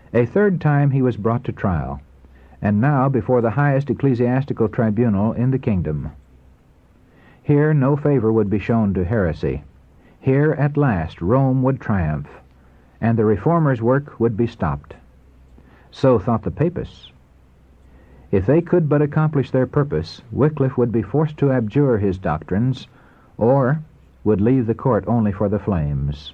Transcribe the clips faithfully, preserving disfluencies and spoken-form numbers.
A third time he was brought to trial, and now before the highest ecclesiastical tribunal in the kingdom. Here no favor would be shown to heresy. Here at last Rome would triumph, and the reformers' work would be stopped. So thought the papists. If they could but accomplish their purpose, Wycliffe would be forced to abjure his doctrines, or would leave the court only for the flames.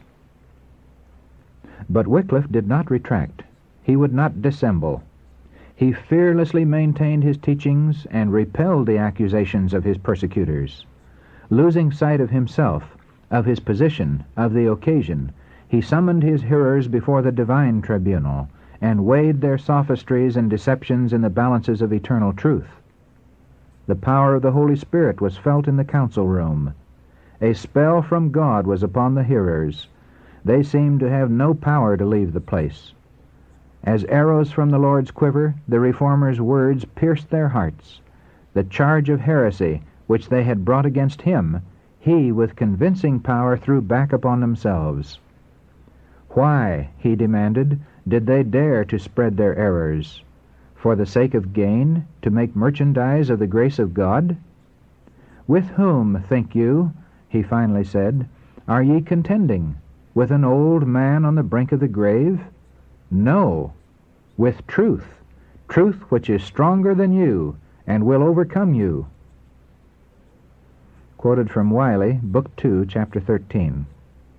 But Wycliffe did not retract. He would not dissemble. He fearlessly maintained his teachings and repelled the accusations of his persecutors. Losing sight of himself, of his position, of the occasion, he summoned his hearers before the divine tribunal, and weighed their sophistries and deceptions in the balances of eternal truth. The power of the Holy Spirit was felt in the council room. A spell from God was upon the hearers. They seemed to have no power to leave the place. As arrows from the Lord's quiver, the reformers' words pierced their hearts. The charge of heresy which they had brought against him, he with convincing power threw back upon themselves. Why, he demanded, did they dare to spread their errors? For the sake of gain, to make merchandise of the grace of God? With whom, think you, he finally said, are ye contending? With an old man on the brink of the grave? No, with truth, truth which is stronger than you, and will overcome you. Quoted from Wiley, Book two, Chapter thirteen.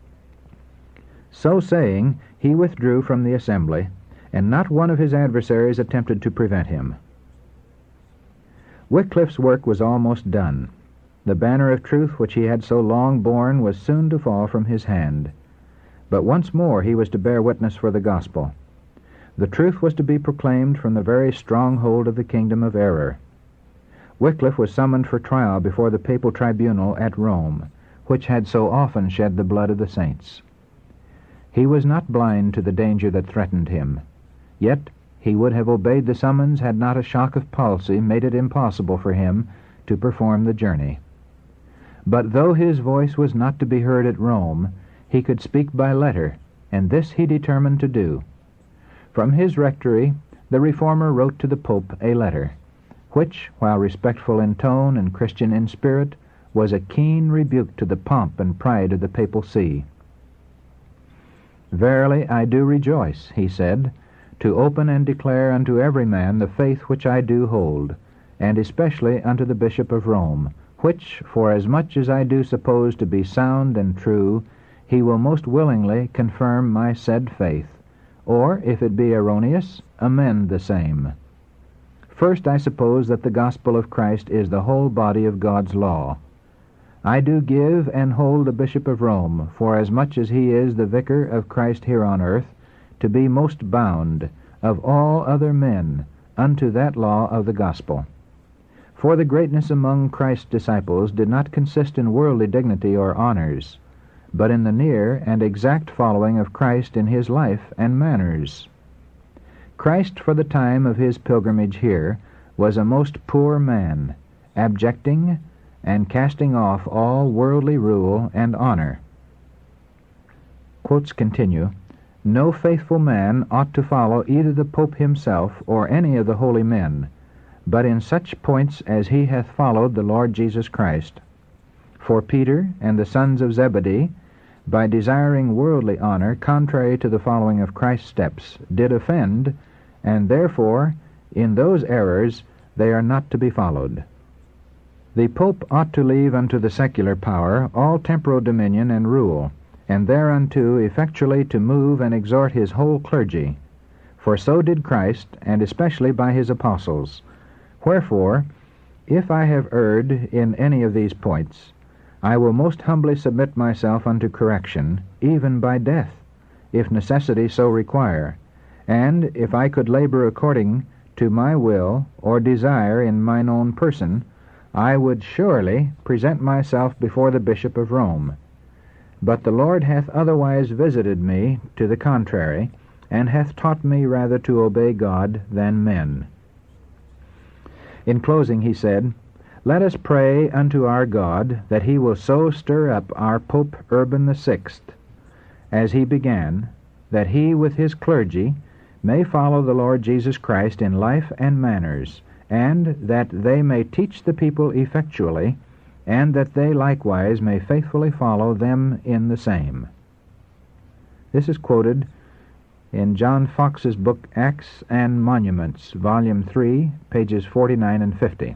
So saying, he withdrew from the assembly, and not one of his adversaries attempted to prevent him. Wycliffe's work was almost done. The banner of truth which he had so long borne was soon to fall from his hand. But once more he was to bear witness for the gospel. The truth was to be proclaimed from the very stronghold of the kingdom of error. Wycliffe was summoned for trial before the papal tribunal at Rome, which had so often shed the blood of the saints. He was not blind to the danger that threatened him. Yet he would have obeyed the summons had not a shock of palsy made it impossible for him to perform the journey. But though his voice was not to be heard at Rome, he could speak by letter, and this he determined to do. From his rectory, the reformer wrote to the Pope a letter, which, while respectful in tone and Christian in spirit, was a keen rebuke to the pomp and pride of the papal see. Verily I do rejoice, he said, to open and declare unto every man the faith which I do hold, and especially unto the Bishop of Rome, which, for as much as I do suppose to be sound and true, he will most willingly confirm my said faith, or, if it be erroneous, amend the same. First, I suppose that the gospel of Christ is the whole body of God's law. I do give and hold the Bishop of Rome, for as much as he is the vicar of Christ here on earth, to be most bound, of all other men, unto that law of the gospel. For the greatness among Christ's disciples did not consist in worldly dignity or honors, but in the near and exact following of Christ in his life and manners. Christ, for the time of his pilgrimage here, was a most poor man, abjecting and casting off all worldly rule and honor. Quotes continue, no faithful man ought to follow either the Pope himself or any of the holy men, but in such points as he hath followed the Lord Jesus Christ. For Peter and the sons of Zebedee, by desiring worldly honor contrary to the following of Christ's steps, did offend, and therefore in those errors they are not to be followed. The Pope ought to leave unto the secular power all temporal dominion and rule, and thereunto effectually to move and exhort his whole clergy. For so did Christ, and especially by his apostles. Wherefore, if I have erred in any of these points, I will most humbly submit myself unto correction, even by death, if necessity so require, and if I could labor according to my will or desire in mine own person, I would surely present myself before the Bishop of Rome. But the Lord hath otherwise visited me to the contrary, and hath taught me rather to obey God than men. In closing he said, let us pray unto our God that he will so stir up our Pope Urban the Sixth, as he began, that he with his clergy may follow the Lord Jesus Christ in life and manners, and that they may teach the people effectually, and that they likewise may faithfully follow them in the same. This is quoted in John Fox's book Acts and Monuments, Volume three, pages forty-nine and fifty.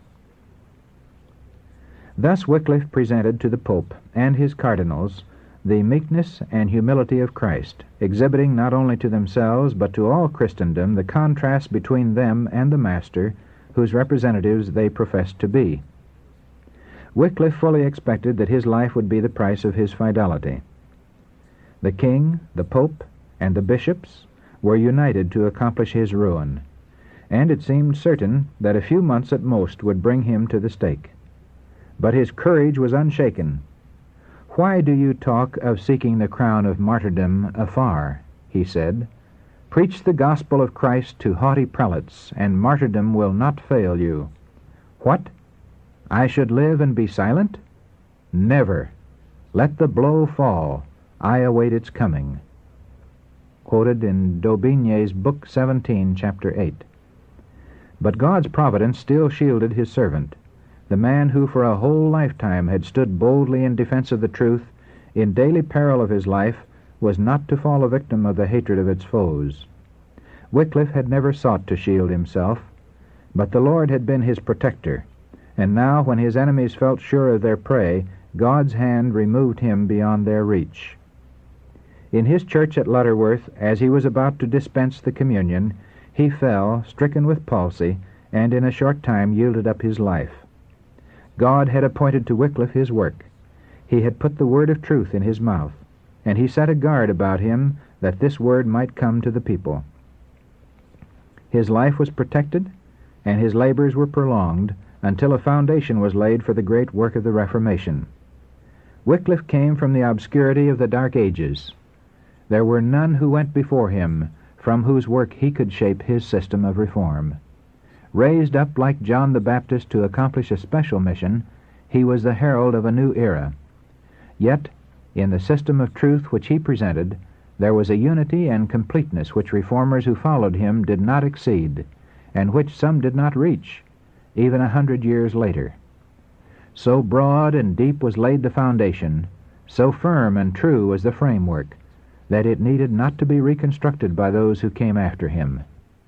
Thus Wycliffe presented to the Pope and his cardinals the meekness and humility of Christ, exhibiting not only to themselves but to all Christendom the contrast between them and the Master, whose representatives they professed to be. Wycliffe fully expected that his life would be the price of his fidelity. The king, the pope, and the bishops were united to accomplish his ruin, and it seemed certain that a few months at most would bring him to the stake. But his courage was unshaken. "Why do you talk of seeking the crown of martyrdom afar?" he said. "Preach the gospel of Christ to haughty prelates, and martyrdom will not fail you. What? I should live and be silent? Never. Let the blow fall. I await its coming." Quoted in Daubigny's Book seventeen, Chapter eight. But God's providence still shielded his servant. The man who for a whole lifetime had stood boldly in defense of the truth, in daily peril of his life, was not to fall a victim of the hatred of its foes. Wycliffe had never sought to shield himself, but the Lord had been his protector, and now when his enemies felt sure of their prey, God's hand removed him beyond their reach. In his church at Lutterworth, as he was about to dispense the communion, he fell, stricken with palsy, and in a short time yielded up his life. God had appointed to Wycliffe his work. He had put the word of truth in his mouth, and he set a guard about him that this word might come to the people. His life was protected, and his labors were prolonged, until a foundation was laid for the great work of the Reformation. Wycliffe came from the obscurity of the Dark Ages. There were none who went before him, from whose work he could shape his system of reform. Raised up like John the Baptist to accomplish a special mission, he was the herald of a new era. Yet, in the system of truth which he presented, there was a unity and completeness which reformers who followed him did not exceed, and which some did not reach, even a hundred years later. So broad and deep was laid the foundation, so firm and true was the framework, that it needed not to be reconstructed by those who came after him.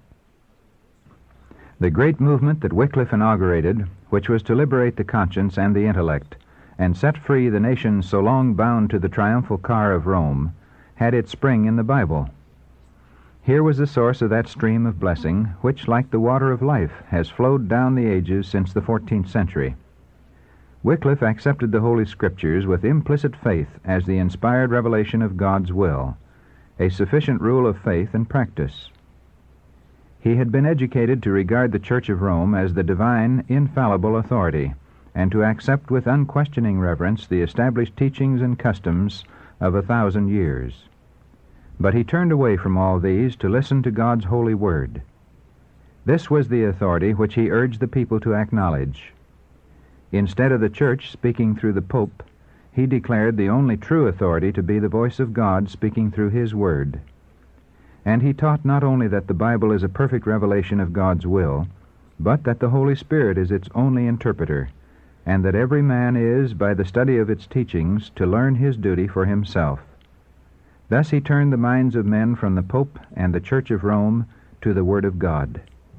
The great movement that Wycliffe inaugurated, which was to liberate the conscience and the intellect, and set free the nations so long bound to the triumphal car of Rome, had its spring in the Bible. Here was the source of that stream of blessing which, like the water of life, has flowed down the ages since the fourteenth century. Wycliffe accepted the Holy Scriptures with implicit faith as the inspired revelation of God's will, a sufficient rule of faith and practice. He had been educated to regard the Church of Rome as the divine, infallible authority, and to accept with unquestioning reverence the established teachings and customs of a thousand years. But he turned away from all these to listen to God's holy word. This was the authority which he urged the people to acknowledge. Instead of the Church speaking through the Pope, he declared the only true authority to be the voice of God speaking through his word. And he taught not only that the Bible is a perfect revelation of God's will, but that the Holy Spirit is its only interpreter, and that every man is, by the study of its teachings, to learn his duty for himself. Thus he turned the minds of men from the Pope and the Church of Rome to the Word of God.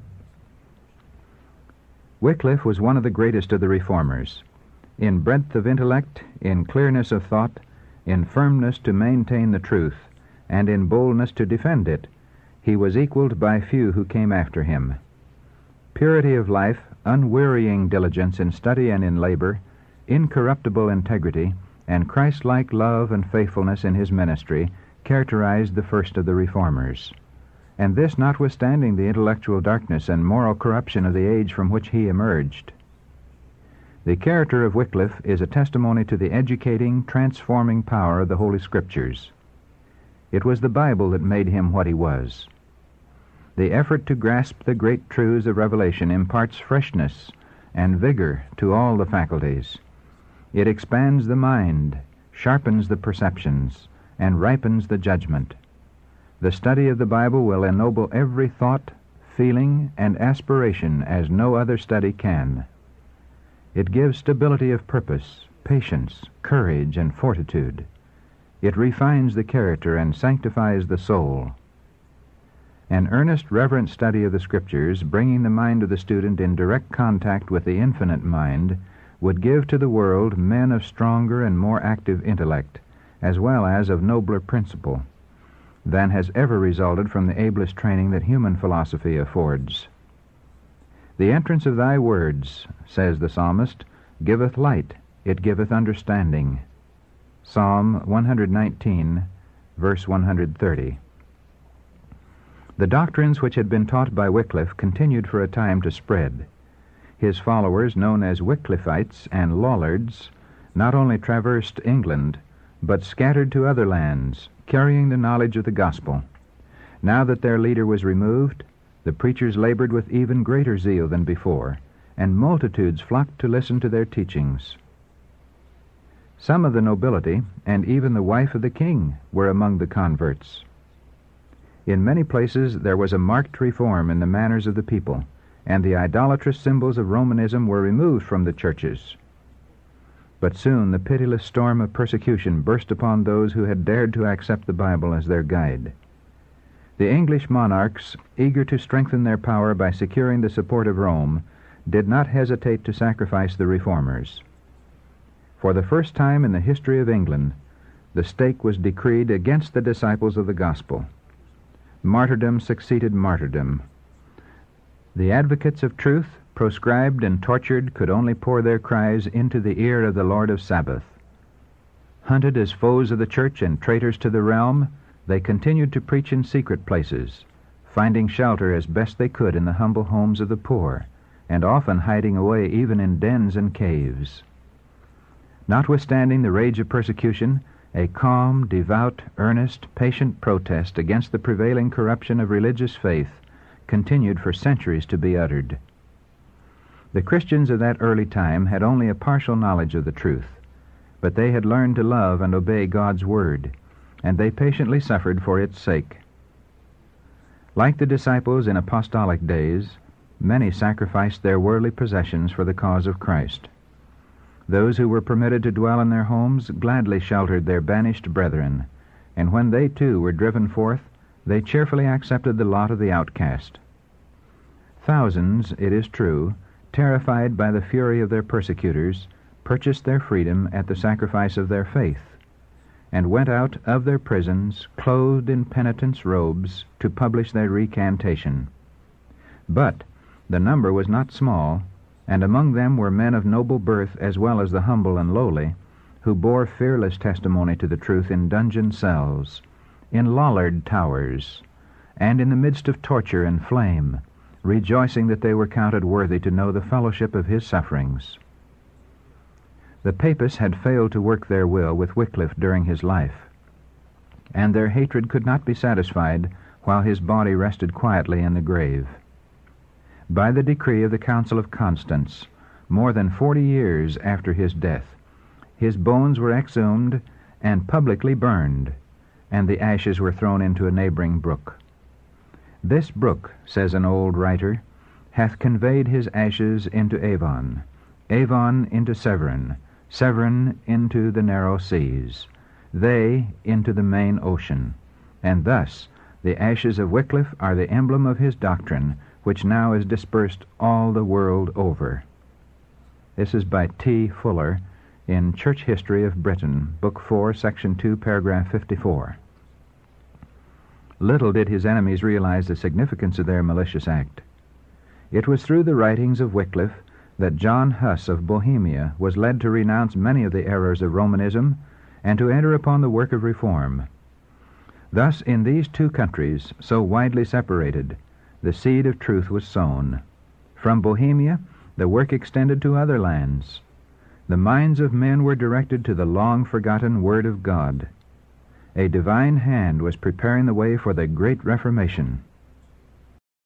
Wycliffe was one of the greatest of the reformers. In breadth of intellect, in clearness of thought, in firmness to maintain the truth, and in boldness to defend it, he was equaled by few who came after him. Purity of life, unwearying diligence in study and in labor, incorruptible integrity, and Christ-like love and faithfulness in his ministry characterized the first of the reformers. And this notwithstanding the intellectual darkness and moral corruption of the age from which he emerged. The character of Wycliffe is a testimony to the educating, transforming power of the Holy Scriptures. It was the Bible that made him what he was. The effort to grasp the great truths of Revelation imparts freshness and vigor to all the faculties. It expands the mind, sharpens the perceptions, and ripens the judgment. The study of the Bible will ennoble every thought, feeling, and aspiration as no other study can. It gives stability of purpose, patience, courage, and fortitude. It refines the character and sanctifies the soul. An earnest, reverent study of the Scriptures, bringing the mind of the student in direct contact with the infinite mind, would give to the world men of stronger and more active intellect, as well as of nobler principle, than has ever resulted from the ablest training that human philosophy affords. The entrance of thy words, says the psalmist, giveth light, it giveth understanding. Psalm one nineteen, verse one thirty. The doctrines which had been taught by Wycliffe continued for a time to spread. His followers, known as Wycliffites and Lollards, not only traversed England, but scattered to other lands, carrying the knowledge of the gospel. Now that their leader was removed, the preachers labored with even greater zeal than before, and multitudes flocked to listen to their teachings. Some of the nobility, and even the wife of the king, were among the converts. In many places there was a marked reform in the manners of the people, and the idolatrous symbols of Romanism were removed from the churches. But soon the pitiless storm of persecution burst upon those who had dared to accept the Bible as their guide. The English monarchs, eager to strengthen their power by securing the support of Rome, did not hesitate to sacrifice the reformers. For the first time in the history of England, the stake was decreed against the disciples of the gospel. Martyrdom succeeded martyrdom. The advocates of truth, proscribed and tortured, could only pour their cries into the ear of the Lord of Sabaoth. Hunted as foes of the church and traitors to the realm, they continued to preach in secret places, finding shelter as best they could in the humble homes of the poor, and often hiding away even in dens and caves. Notwithstanding the rage of persecution, a calm, devout, earnest, patient protest against the prevailing corruption of religious faith continued for centuries to be uttered. The Christians of that early time had only a partial knowledge of the truth, but they had learned to love and obey God's word, and they patiently suffered for its sake. Like the disciples in apostolic days, many sacrificed their worldly possessions for the cause of Christ. Those who were permitted to dwell in their homes gladly sheltered their banished brethren, and when they too were driven forth, they cheerfully accepted the lot of the outcast. Thousands, it is true, terrified by the fury of their persecutors, purchased their freedom at the sacrifice of their faith, and went out of their prisons, clothed in penitents' robes, to publish their recantation. But the number was not small, and among them were men of noble birth as well as the humble and lowly, who bore fearless testimony to the truth in dungeon cells, in Lollard towers, and in the midst of torture and flame, rejoicing that they were counted worthy to know the fellowship of his sufferings. The Papists had failed to work their will with Wycliffe during his life, and their hatred could not be satisfied while his body rested quietly in the grave. By the decree of the Council of Constance, more than forty years after his death, his bones were exhumed and publicly burned, and the ashes were thrown into a neighboring brook. This brook, says an old writer, hath conveyed his ashes into Avon, Avon into Severn, Severn into the narrow seas, they into the main ocean, and thus the ashes of Wycliffe are the emblem of his doctrine, which now is dispersed all the world over. This is by T. Fuller in Church History of Britain, Book four, Section two, Paragraph fifty-four. Little did his enemies realize the significance of their malicious act. It was through the writings of Wycliffe that John Huss of Bohemia was led to renounce many of the errors of Romanism and to enter upon the work of reform. Thus, in these two countries, so widely separated, the seed of truth was sown. From Bohemia, the work extended to other lands. The minds of men were directed to the long-forgotten Word of God. A divine hand was preparing the way for the great Reformation.